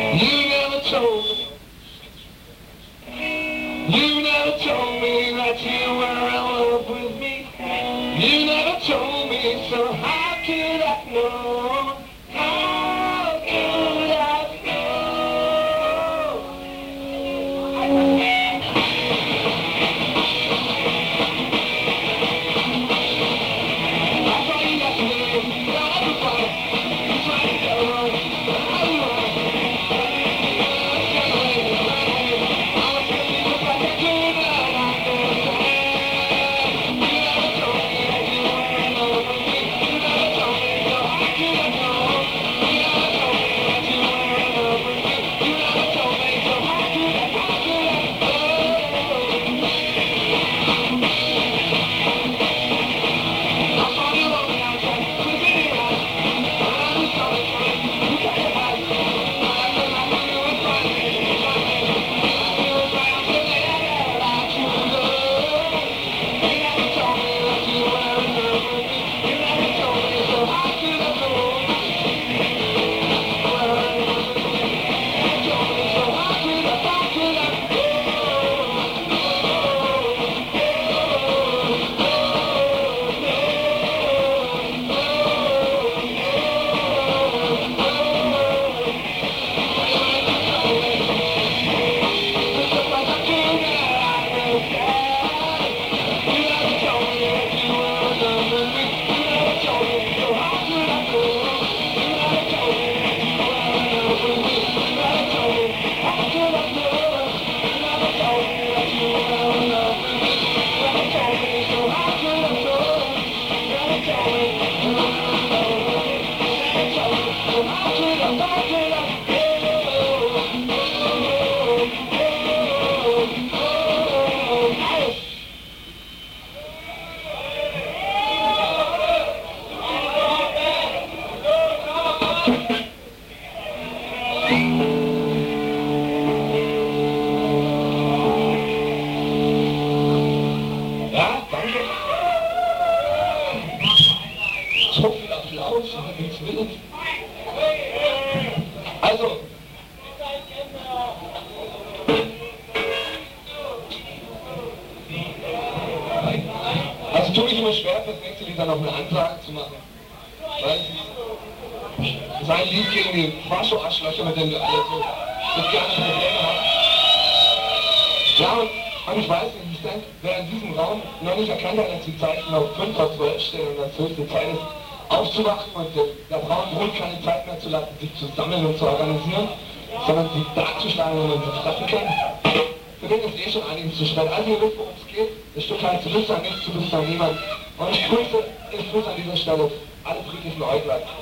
You never told me. You never told me that you were in love with me. You never told me, so how could I know? How could I know? I saw you yesterday, got everybody, you tried to get along. Ja, danke. So viel Applaus, ich will es. Also tue ich immer schwer, das nächste Lied dann noch einen Antrag zu machen. Weil es ist ein Lied gegen die Fascho-Arschlöcher, mit denen wir alle so gerne Probleme haben. Ja, und ich weiß nicht, ich denke, wer in diesem Raum noch nicht erkannt hat, dass die Zeiten auf 5 vor 12 stehen und dass höchste Zeit ist, aufzuwachen und der Frauenbrut keine Zeit mehr zu lassen, sich zu sammeln und zu organisieren, sondern sie dazuschlagen, wenn man sie treffen kann. Für den ist eh schon einiges zu spät. Also ihr wisst, worum es geht. Das Stück heißt "Du bist an nichts, du bist an niemand". Und ich grüße an dieser Stelle alle friedlichen Äuglein.